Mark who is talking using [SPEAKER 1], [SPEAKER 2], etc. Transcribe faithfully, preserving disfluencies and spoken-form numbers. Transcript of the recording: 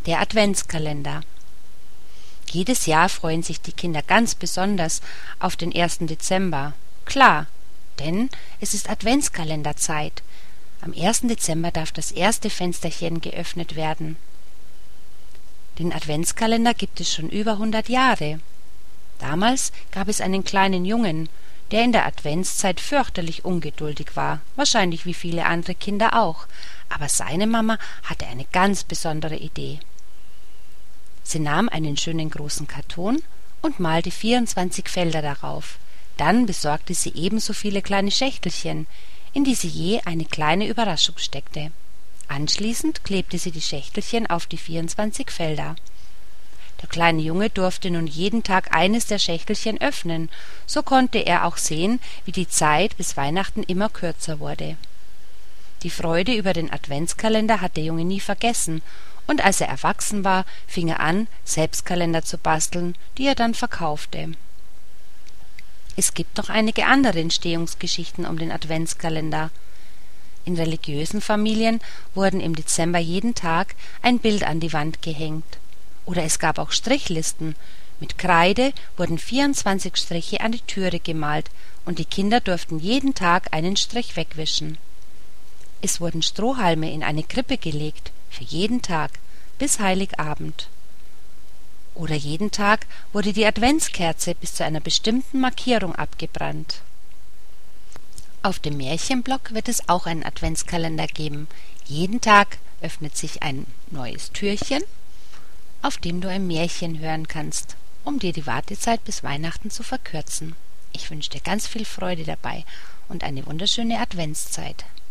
[SPEAKER 1] Der Adventskalender. Jedes Jahr freuen sich die Kinder ganz besonders auf den ersten Dezember. Klar, denn es ist Adventskalenderzeit. Am ersten Dezember darf das erste Fensterchen geöffnet werden. Den Adventskalender gibt es schon über hundert Jahre. Damals gab es einen kleinen Jungen, der in der Adventszeit fürchterlich ungeduldig war, wahrscheinlich wie viele andere Kinder auch, aber seine Mama hatte eine ganz besondere Idee. Sie nahm einen schönen großen Karton und malte vierundzwanzig Felder darauf. Dann besorgte sie ebenso viele kleine Schächtelchen, in die sie je eine kleine Überraschung steckte. Anschließend klebte sie die Schächtelchen auf die vierundzwanzig Felder. Der kleine Junge durfte nun jeden Tag eines der Schächtelchen öffnen, so konnte er auch sehen, wie die Zeit bis Weihnachten immer kürzer wurde. Die Freude über den Adventskalender hat der Junge nie vergessen, und als er erwachsen war, fing er an, selbst Kalender zu basteln, die er dann verkaufte. Es gibt noch einige andere Entstehungsgeschichten um den Adventskalender. In religiösen Familien wurden im Dezember jeden Tag ein Bild an die Wand gehängt. Oder es gab auch Strichlisten. Mit Kreide wurden vierundzwanzig Striche an die Türe gemalt, und die Kinder durften jeden Tag einen Strich wegwischen. Es wurden Strohhalme in eine Krippe gelegt, für jeden Tag, bis Heiligabend. Oder jeden Tag wurde die Adventskerze bis zu einer bestimmten Markierung abgebrannt. Auf dem Märchenblock wird es auch einen Adventskalender geben. Jeden Tag öffnet sich ein neues Türchen, auf dem du ein Märchen hören kannst, um dir die Wartezeit bis Weihnachten zu verkürzen. Ich wünsche dir ganz viel Freude dabei und eine wunderschöne Adventszeit.